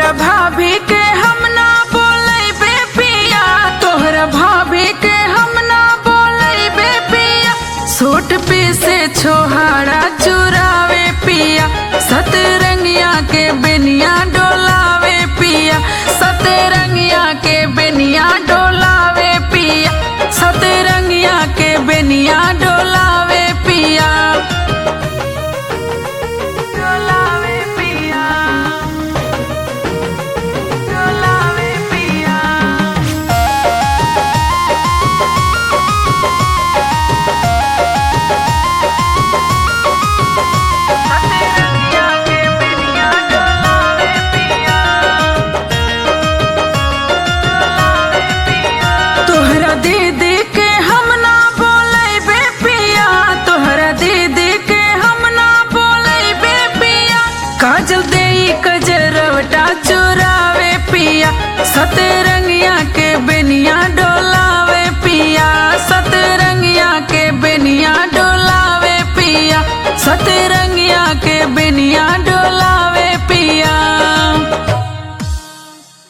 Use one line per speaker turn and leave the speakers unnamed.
तोहरा भाभी के हम ना बोलैबे पिया, तोहरा भाभी के हम ना बोलैबे पिया। सूट पे से छोहाड़ा चुरावे पिया, सतरंगिया के बेनिया डोलावे पिया, सतरंगिया के बेनिया डोलावे पिया, सतरंगिया के बेनिया डोलावे पिया, डोलावे पिया, डोलावे पिया। सतरंगिया के बेनिया डोलावे पिया, डोलावे पिया। तोहरा दीदी के हम ना बोलैबे पिया, तोहरा दीदी के हम ना बोलैबे पिया। काजल देई कजरवटा चुरावे पिया, सतरंगिया के बेनिया डोलावे पिया, सतरंगिया के बेनिया डोलावे पिया, सतरंगिया के बेनिया डोलावे